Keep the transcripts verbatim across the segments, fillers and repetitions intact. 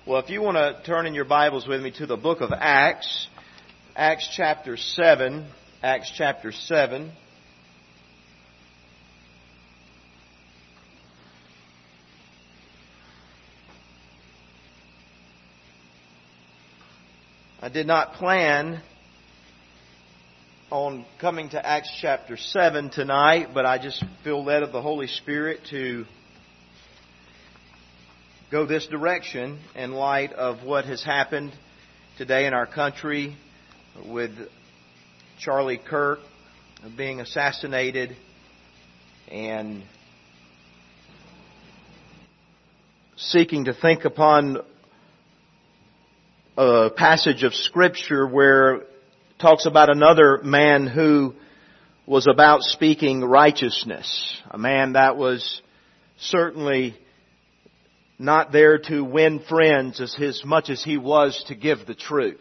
Well, if you want to turn in your Bibles with me to the book of Acts, Acts chapter seven, Acts chapter seven. I did not plan on coming to Acts chapter seven tonight, but I just feel led of the Holy Spirit to go this direction in light of what has happened today in our country with Charlie Kirk being assassinated and seeking to think upon a passage of Scripture where it talks about another man who was about speaking righteousness. A man that was certainly not there to win friends as, as much as he was to give the truth.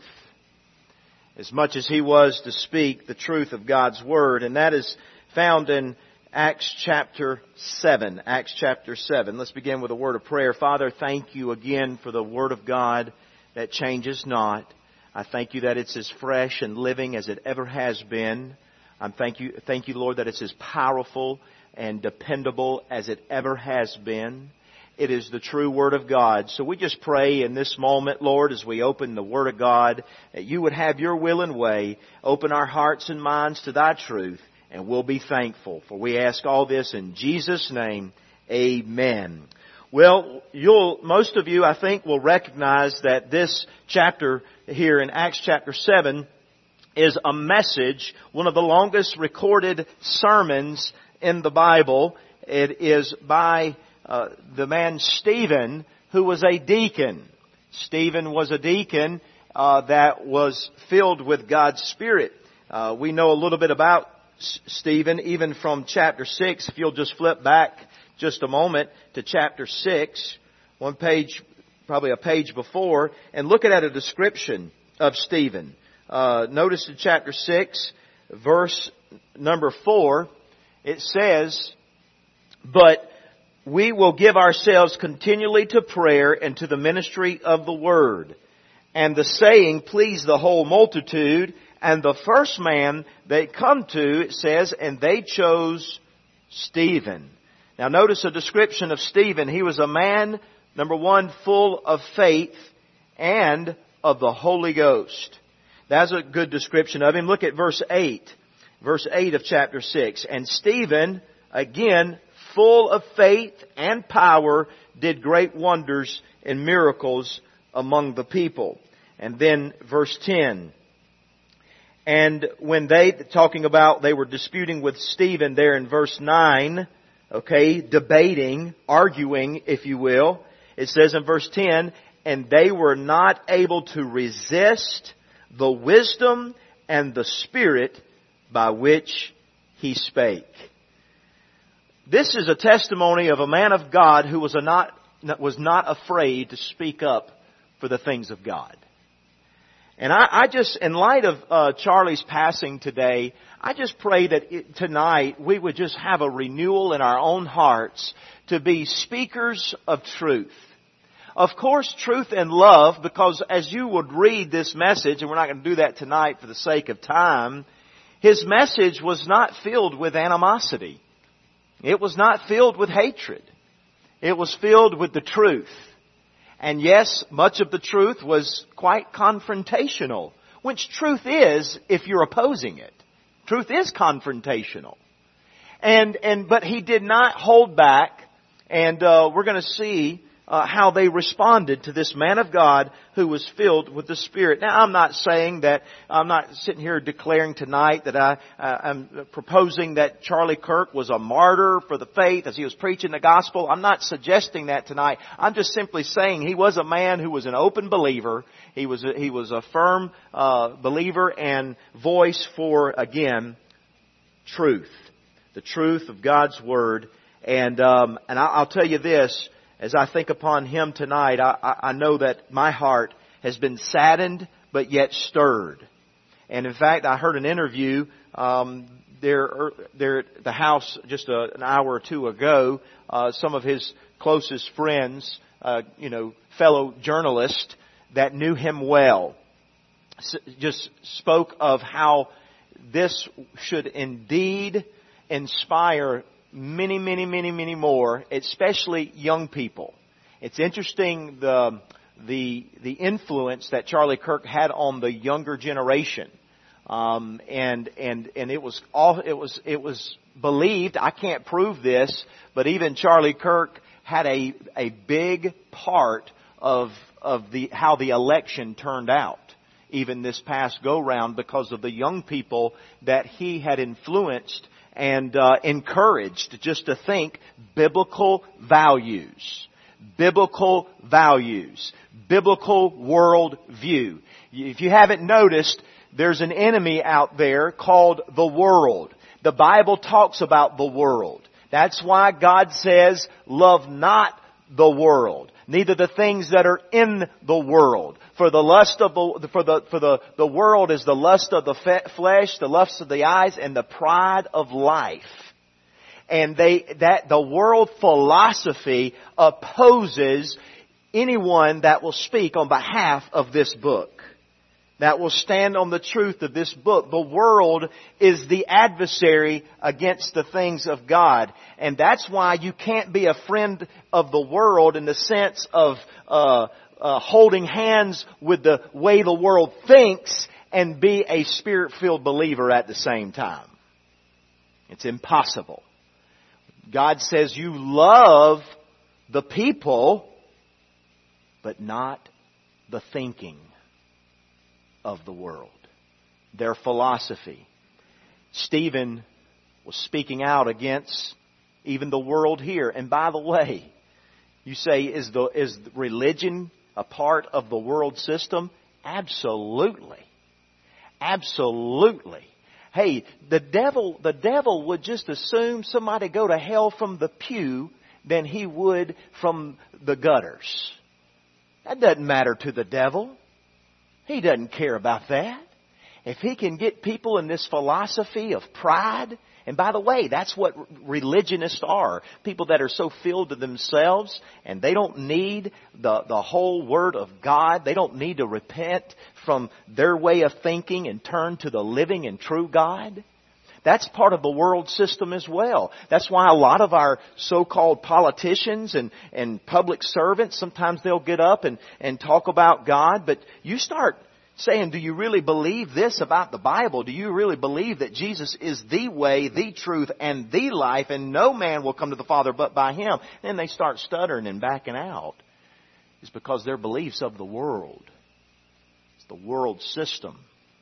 As much as he was to speak the truth of God's Word. And that is found in Acts chapter seven. Acts chapter seven. Let's begin with a word of prayer. Father, thank you again for the Word of God that changes not. I thank you that it's as fresh and living as it ever has been. I thank you, thank you, Lord, that it's as powerful and dependable as it ever has been. It is the true Word of God. So we just pray in this moment, Lord, as we open the Word of God, that you would have your will and way. Open our hearts and minds to thy truth, and we'll be thankful. For we ask all this in Jesus' name. Amen. Well, you'll, most of you, I think, will recognize that this chapter here in Acts chapter seven is a message, one of the longest recorded sermons in the Bible. It is by Uh, the man Stephen, who was a deacon. Stephen was a deacon uh, that was filled with God's Spirit. Uh, we know a little bit about S- Stephen, even from chapter six. If you'll just flip back just a moment to chapter six, one page, probably a page before, and look at a description of Stephen. Uh, notice in chapter six, verse number four, it says, "But we will give ourselves continually to prayer and to the ministry of the Word. And the saying pleased the whole multitude. And the first man they come to," it says, "and they chose Stephen." Now notice a description of Stephen. He was a man, number one, full of faith and of the Holy Ghost. That's a good description of him. Look at verse eight. Verse eight of chapter six. "And Stephen, again, full of faith and power, did great wonders and miracles among the people." And then verse ten. "And when they," talking about they were disputing with Stephen there in verse nine, okay, debating, arguing, if you will. It says in verse ten, "And they were not able to resist the wisdom and the Spirit by which he spake." This is a testimony of a man of God who was a not was not afraid to speak up for the things of God. And I, I just, in light of uh, Charlie's passing today, I just pray that it, tonight we would just have a renewal in our own hearts to be speakers of truth. Of course, truth and love, because as you would read this message, and we're not going to do that tonight for the sake of time, his message was not filled with animosity. It was not filled with hatred. It was filled with the truth. And yes, much of the truth was quite confrontational, which truth is if you're opposing it. Truth is confrontational. And, and, but he did not hold back, and uh, we're going to see Uh, how they responded to this man of God who was filled with the Spirit. Now, I'm not saying that, I'm not sitting here declaring tonight that I, uh, I'm proposing that Charlie Kirk was a martyr for the faith as he was preaching the gospel. I'm not suggesting that tonight. I'm just simply saying he was a man who was an open believer. He was a, he was a firm uh, believer and voice for, again, truth. The truth of God's Word. And, um, and I, I'll tell you this, as I think upon him tonight, I, I know that my heart has been saddened but yet stirred. And in fact, I heard an interview um, there, there at the house just a, an hour or two ago. Uh, some of his closest friends uh, you know, fellow journalist that knew him well, s- just spoke of how this should indeed inspire many, many, many, many more, especially young people. It's interesting the the the influence that Charlie Kirk had on the younger generation, um, and and and it was all it was it was believed. I can't prove this, but even Charlie Kirk had a a big part of of the how the election turned out, even this past go round, because of the young people that he had influenced and uh, encouraged just to think biblical values. Biblical values. Biblical world view. If you haven't noticed, there's an enemy out there called the world. The Bible talks about the world. That's why God says, love not the world, neither the things that are in the world. For the lust of the, for the, for the, the world is the lust of the fe- flesh, the lust of the eyes, and the pride of life. And they, that, the world philosophy opposes anyone that will speak on behalf of this book, that will stand on the truth of this book. The world is the adversary against the things of God. And that's why you can't be a friend of the world in the sense of uh, uh, holding hands with the way the world thinks and be a Spirit-filled believer at the same time. It's impossible. God says you love the people, but not the thinking of the world, their philosophy. Stephen was speaking out against even the world here. And by the way, you say, is the is religion a part of the world system? Absolutely. Absolutely. Hey, the devil, the devil would just assume somebody go to hell from the pew than he would from the gutters. That doesn't matter to the devil. He doesn't care about that. If he can get people in this philosophy of pride, and by the way, that's what religionists are. People that are so filled to themselves and they don't need the, the whole Word of God. They don't need to repent from their way of thinking and turn to the living and true God. That's part of the world system as well. That's why a lot of our so-called politicians and, and public servants, sometimes they'll get up and, and talk about God, but you start saying, do you really believe this about the Bible? Do you really believe that Jesus is the way, the truth, and the life, and no man will come to the Father but by Him? Then they start stuttering and backing out. It's because their beliefs of the world. It's the world system.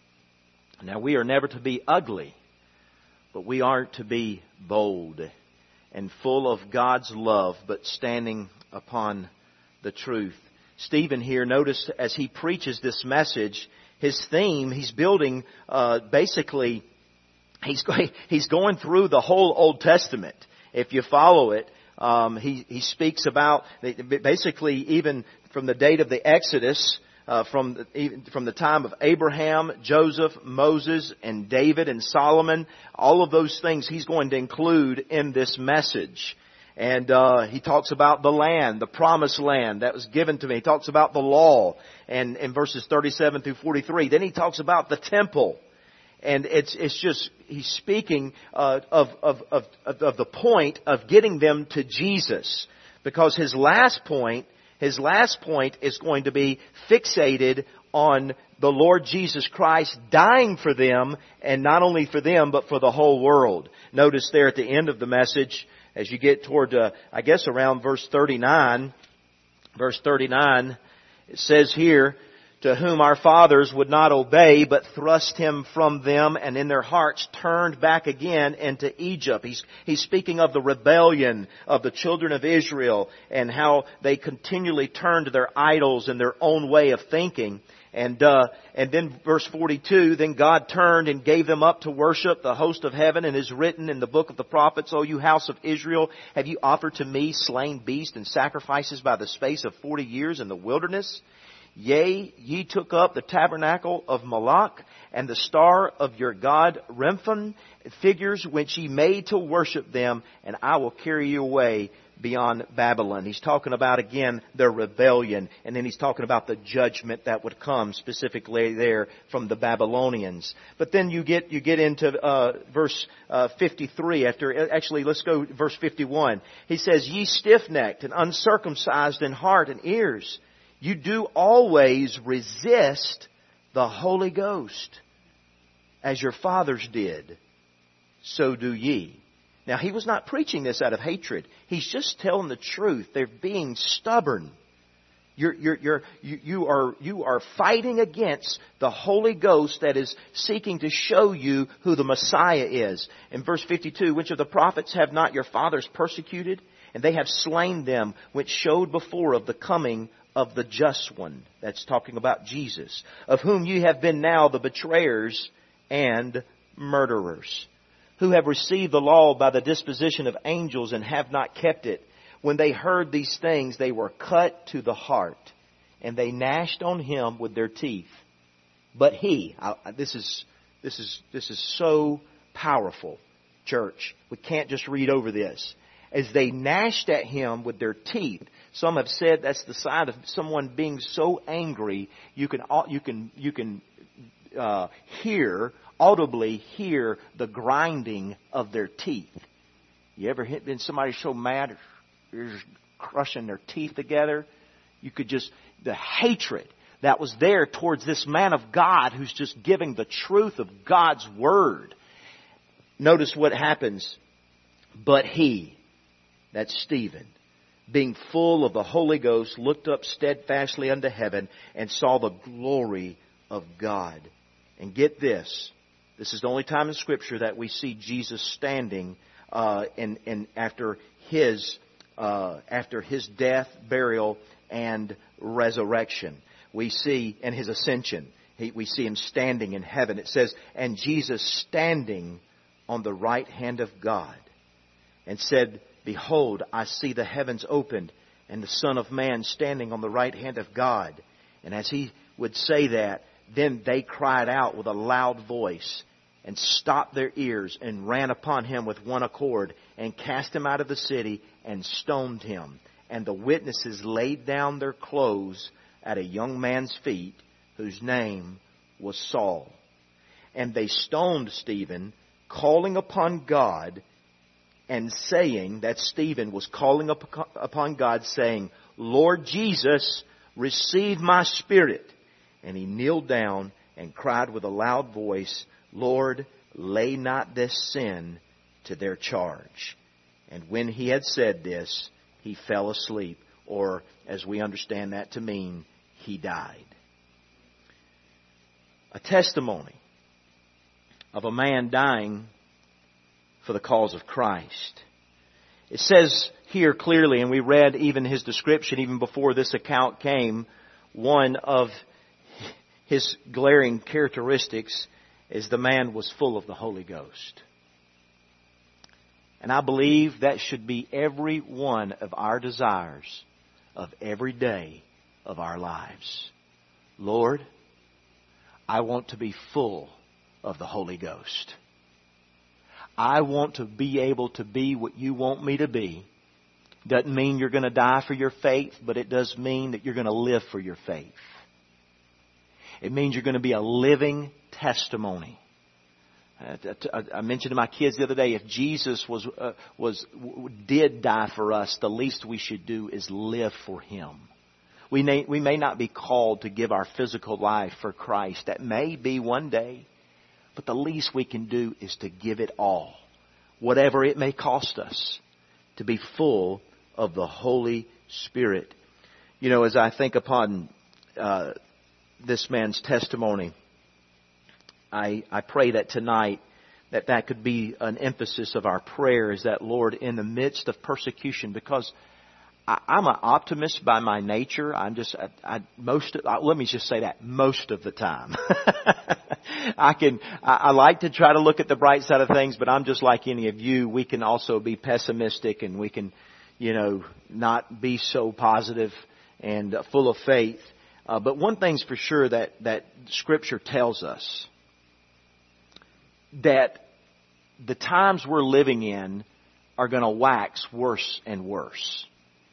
Now, we are never to be ugly, but we aren't to be bold and full of God's love, but standing upon the truth. Stephen here, notice as he preaches this message, his theme, he's building, uh, basically, he's going, he's going through the whole Old Testament. If you follow it, um, he, he speaks about, basically, even from the date of the Exodus, Uh, from the, from the time of Abraham, Joseph, Moses, and David and Solomon, all of those things he's going to include in this message. And uh, he talks about the land, the promised land that was given to me. He talks about the law, and in verses thirty-seven through forty-three. Then he talks about the temple, and it's it's just he's speaking uh, of, of of of the point of getting them to Jesus, because his last point. His last point is going to be fixated on the Lord Jesus Christ dying for them, and not only for them, but for the whole world. Notice there at the end of the message, as you get toward, uh, I guess around verse thirty-nine, verse thirty-nine, it says here, to whom our fathers would not obey, but thrust him from them, and in their hearts turned back again into Egypt. He's, he's speaking of the rebellion of the children of Israel and how they continually turned to their idols and their own way of thinking. And uh, and then verse forty-two, then God turned and gave them up to worship the host of heaven, and is written in the book of the prophets, O you house of Israel, have you offered to me slain beasts and sacrifices by the space of forty years in the wilderness? Yea, ye took up the tabernacle of Moloch and the star of your god Remphan, figures which ye made to worship them, and I will carry you away. beyond Babylon. He's talking about, again, their rebellion. And then he's talking about the judgment that would come specifically there from the Babylonians. But then you get you get into uh, verse uh, fifty-three. After Actually, let's go verse fifty-one. He says, "Ye stiff-necked and uncircumcised in heart and ears, you do always resist the Holy Ghost. As your fathers did, so do ye." Now, he was not preaching this out of hatred. He's just telling the truth. They're being stubborn. You're, you're, you're, you, you are, you are fighting against the Holy Ghost that is seeking to show you who the Messiah is. In verse fifty-two, "Which of the prophets have not your fathers persecuted? And they have slain them which showed before of the coming of the just one." That's talking about Jesus. "Of whom ye have been now the betrayers and murderers, who have received the law by the disposition of angels and have not kept it. When they heard these things, they were cut to the heart, and they gnashed on him with their teeth. But he," I, this is this is this is so powerful, church. We can't just read over this. "As they gnashed at him with their teeth." Some have said that's the sign of someone being so angry you can you can you can uh, hear. audibly hear the grinding of their teeth. You ever hit been somebody so mad they're just crushing their teeth together? You could just, the hatred that was there towards this man of God who's just giving the truth of God's Word. Notice what happens. "But he," that's Stephen, "being full of the Holy Ghost, looked up steadfastly unto heaven and saw the glory of God." And get this. This is the only time in Scripture that we see Jesus standing uh, in, in after his uh, after his death, burial, and resurrection. We see in his ascension, he, we see him standing in heaven. It says, "And Jesus standing on the right hand of God, and said, Behold, I see the heavens opened, and the Son of Man standing on the right hand of God." And as he would say that, then they cried out with a loud voice, and stopped their ears, and ran upon him with one accord, and cast him out of the city, and stoned him. And the witnesses laid down their clothes at a young man's feet, whose name was Saul. And they stoned Stephen, calling upon God, and saying, that Stephen was calling upon God, saying, "Lord Jesus, receive my spirit." And he kneeled down and cried with a loud voice, "Lord, lay not this sin to their charge." And when he had said this, he fell asleep, or as we understand that to mean, he died. A testimony of a man dying for the cause of Christ. It says here clearly, and we read even his description even before this account came, one of his glaring characteristics is the man was full of the Holy Ghost. And I believe that should be every one of our desires of every day of our lives. Lord, I want to be full of the Holy Ghost. I want to be able to be what you want me to be. Doesn't mean you're going to die for your faith, but it does mean that you're going to live for your faith. It means you're going to be a living testimony. I mentioned to my kids the other day, if Jesus was uh, was did die for us, the least we should do is live for Him. We may, we may not be called to give our physical life for Christ. That may be one day. But the least we can do is to give it all, whatever it may cost us, to be full of the Holy Spirit. You know, as I think upon uh, this man's testimony, I, I pray that tonight that that could be an emphasis of our prayer, is that, Lord, in the midst of persecution, because I, I'm an optimist by my nature. I'm just, I, I most, uh, let me just say that, most of the time. I can, I, I like to try to look at the bright side of things, but I'm just like any of you. We can also be pessimistic, and we can, you know, not be so positive and uh, full of faith. Uh, but one thing's for sure that, that Scripture tells us, that the times we're living in are going to wax worse and worse.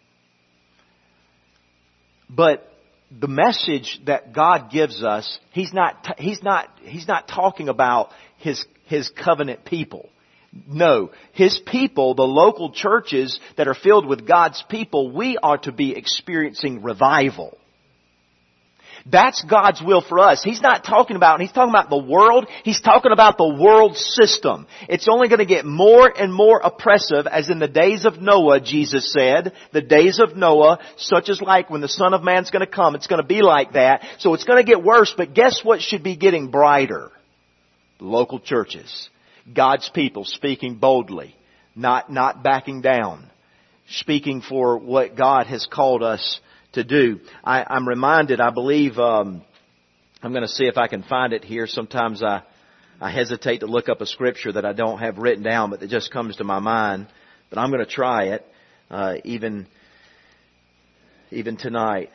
But the message that God gives us, He's not, He's not, He's not talking about His, His covenant people. No. His people, the local churches that are filled with God's people, we are to be experiencing revival. That's God's will for us. He's not talking about, He's talking about the world. He's talking about the world system. It's only going to get more and more oppressive, as in the days of Noah, Jesus said. The days of Noah, such as like when the Son of Man's going to come, it's going to be like that. So it's going to get worse, but guess what should be getting brighter? The local churches. God's people speaking boldly, not, not backing down, speaking for what God has called us to do. I, I'm reminded, I believe, um, I'm going to see if I can find it here. Sometimes I, I hesitate to look up a scripture that I don't have written down, but it just comes to my mind. But I'm going to try it, uh, even, even tonight.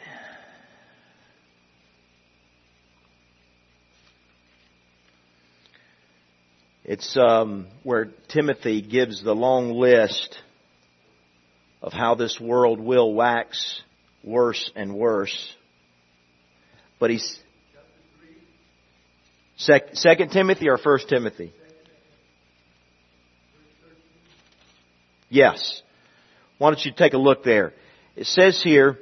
It's um, where Timothy gives the long list of how this world will wax worse and worse. But he's Sec, Second Timothy or First Timothy? Yes. Why don't you take a look there? It says here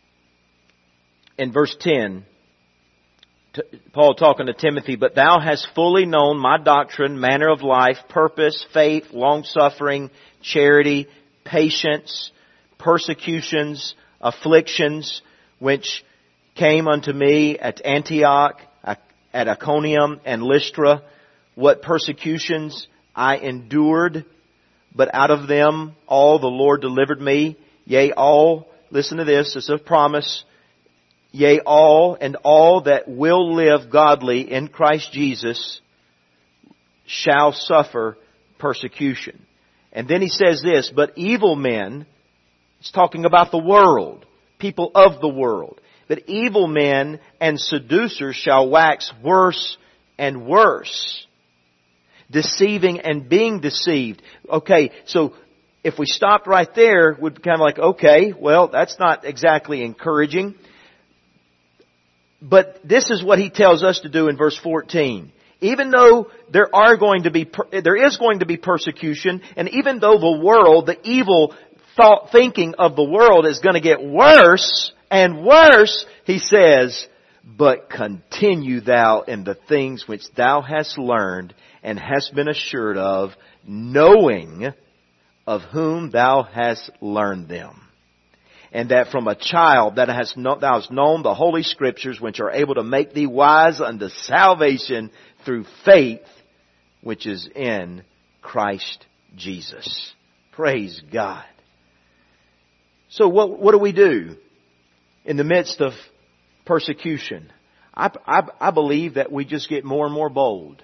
in verse ten, Paul talking to Timothy, but thou hast fully known my doctrine, manner of life, purpose, faith, long-suffering, charity, patience, persecutions, afflictions, which came unto me at Antioch, at Iconium and Lystra, what persecutions I endured, but out of them all the Lord delivered me. Yea, all, listen to this, it's a promise, yea, all and all that will live godly in Christ Jesus shall suffer persecution. And then he says this, but evil men, it's talking about the world, people of the world. But evil men and seducers shall wax worse and worse, deceiving and being deceived. Okay, so if we stopped right there, we'd be kind of like, okay, well, that's not exactly encouraging. But this is what he tells us to do in verse fourteen. Even though there are going to be, there is going to be persecution, and even though the world, the evil thought thinking of the world is going to get worse and worse, he says, but continue thou in the things which thou hast learned and hast been assured of, knowing of whom thou hast learned them. And that from a child that hast no, thou hast known the Holy Scriptures, which are able to make thee wise unto salvation through faith, which is in Christ Jesus. Praise God. So what, what do we do in the midst of persecution? I, I, I believe that we just get more and more bold.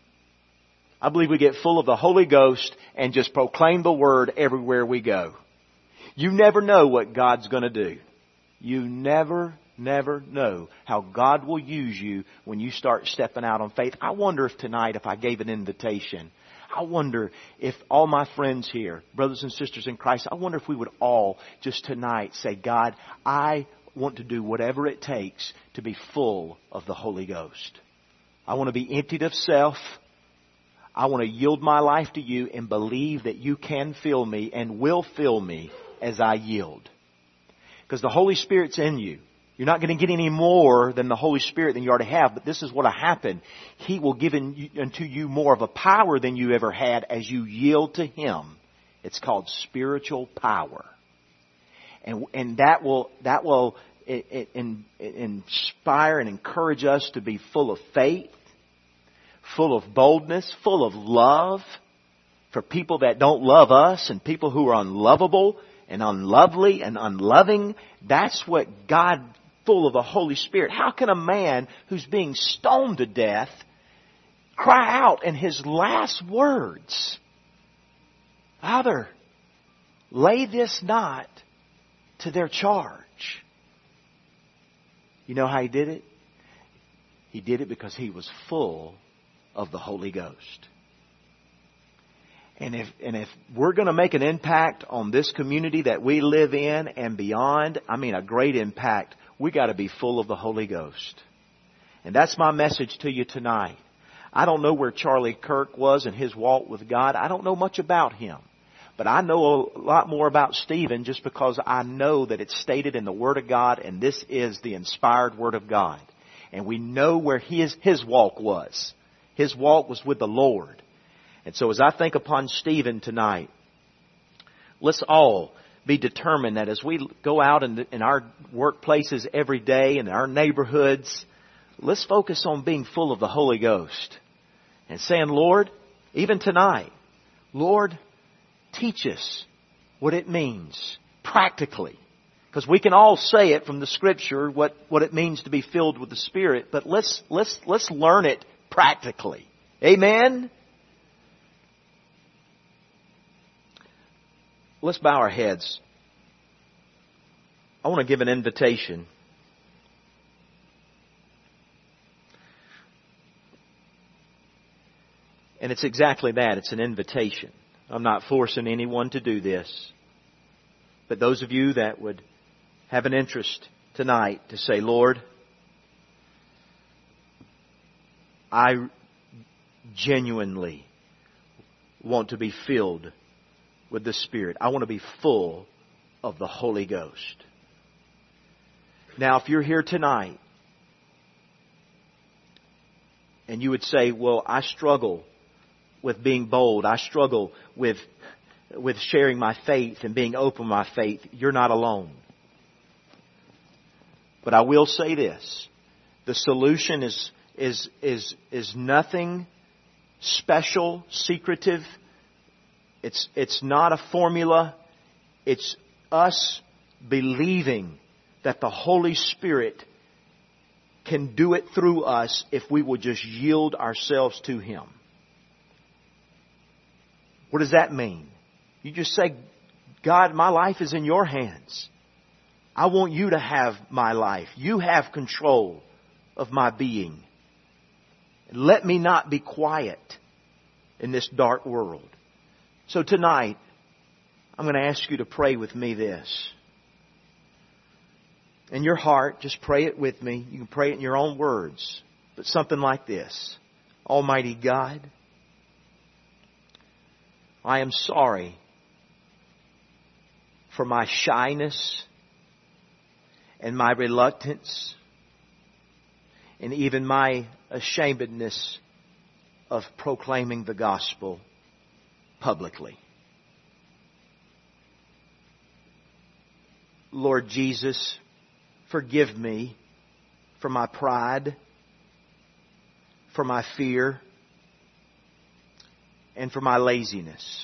I believe we get full of the Holy Ghost and just proclaim the Word everywhere we go. You never know what God's going to do. You never, never know how God will use you when you start stepping out on faith. I wonder if tonight, if I gave an invitation, I wonder if all my friends here, brothers and sisters in Christ, I wonder if we would all just tonight say, God, I want to do whatever it takes to be full of the Holy Ghost. I want to be emptied of self. I want to yield my life to you and believe that you can fill me and will fill me as I yield. Because the Holy Spirit's in you. You're not going to get any more than the Holy Spirit than you already have. But this is what will happen. He will give in, unto you more of a power than you ever had as you yield to Him. It's called spiritual power. And, and that will, that will it, it, in, it inspire and encourage us to be full of faith, full of boldness, full of love for people that don't love us and people who are unlovable and unlovely and unloving. That's what God, full of the Holy Spirit. How can a man who's being stoned to death cry out in his last words, Father, lay this not to their charge? You know how he did it? He did it because he was full of the Holy Ghost. And if, and if we're going to make an impact on this community that we live in and beyond, I mean a great impact, we got to be full of the Holy Ghost. And that's my message to you tonight. I don't know where Charlie Kirk was in his walk with God. I don't know much about him. But I know a lot more about Stephen just because I know that it's stated in the Word of God, and this is the inspired Word of God. And we know where his, his walk was. His walk was with the Lord. And so as I think upon Stephen tonight, let's all be determined that as we go out in, the, in our workplaces every day, in our neighborhoods, let's focus on being full of the Holy Ghost. And saying, Lord, even tonight, Lord, teach us what it means practically. Because we can all say it from the Scripture, what, what it means to be filled with the Spirit. But let's, let's, let's learn it practically. Amen? Let's bow our heads. I want to give an invitation. And it's exactly that. It's an invitation. I'm not forcing anyone to do this. But those of you that would have an interest tonight to say, Lord, I genuinely want to be filled with the Spirit. I want to be full of the Holy Ghost. Now, if you're here tonight and you would say, well, I struggle with being bold. I struggle with, with sharing my faith and being open with my faith. You're not alone. But I will say this. The solution is, is, is, is nothing special, secretive. It's, it's not a formula. It's us believing that the Holy Spirit can do it through us if we will just yield ourselves to Him. What does that mean? You just say, God, my life is in your hands. I want you to have my life. You have control of my being. Let me not be quiet in this dark world. So tonight, I'm going to ask you to pray with me this. In your heart, just pray it with me. You can pray it in your own words. But something like this. Almighty God, I am sorry for my shyness and my reluctance and even my ashamedness of proclaiming the gospel publicly. Lord Jesus, forgive me for my pride, for my fear, and for my laziness.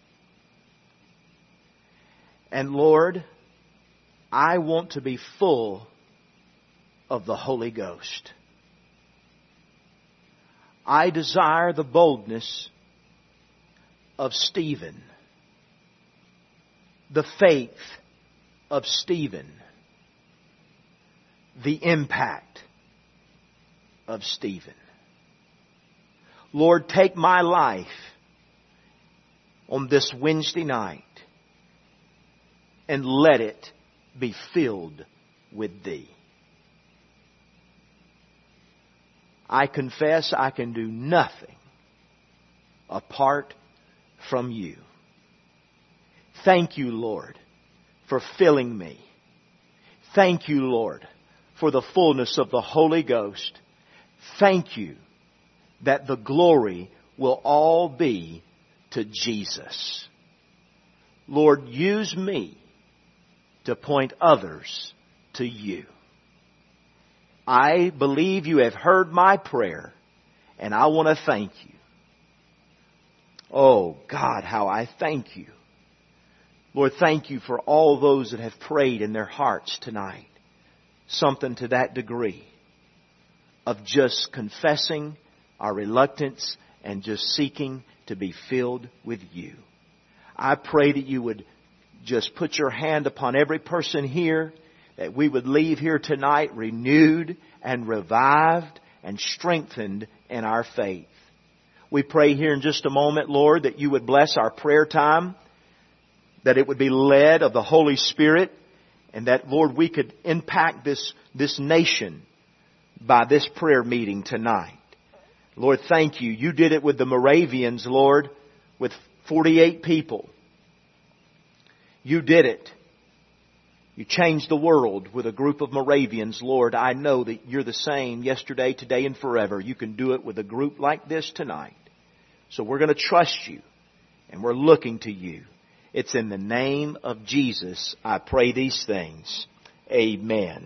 And Lord, I want to be full of the Holy Ghost. I desire the boldness of Stephen, the faith of Stephen, the impact of Stephen. Lord, take my life on this Wednesday night and let it be filled with Thee. I confess I can do nothing apart from You. Thank You, Lord, for filling me. Thank You, Lord, for the fullness of the Holy Ghost. Thank You that the glory will all be to Jesus. Lord, use me to point others to You. I believe You have heard my prayer, and I want to thank You. Oh, God, how I thank You. Lord, thank You for all those that have prayed in their hearts tonight. Something to that degree of just confessing our reluctance and just seeking to be filled with You. I pray that You would just put Your hand upon every person here, that we would leave here tonight renewed and revived and strengthened in our faith. We pray here in just a moment, Lord, that You would bless our prayer time, that it would be led of the Holy Spirit, and that, Lord, we could impact this, this nation by this prayer meeting tonight. Lord, thank You. You did it with the Moravians, Lord, with forty-eight people. You did it. You changed the world with a group of Moravians. Lord, I know that You're the same yesterday, today, and forever. You can do it with a group like this tonight. So we're going to trust You, and we're looking to You. It's in the name of Jesus I pray these things. Amen.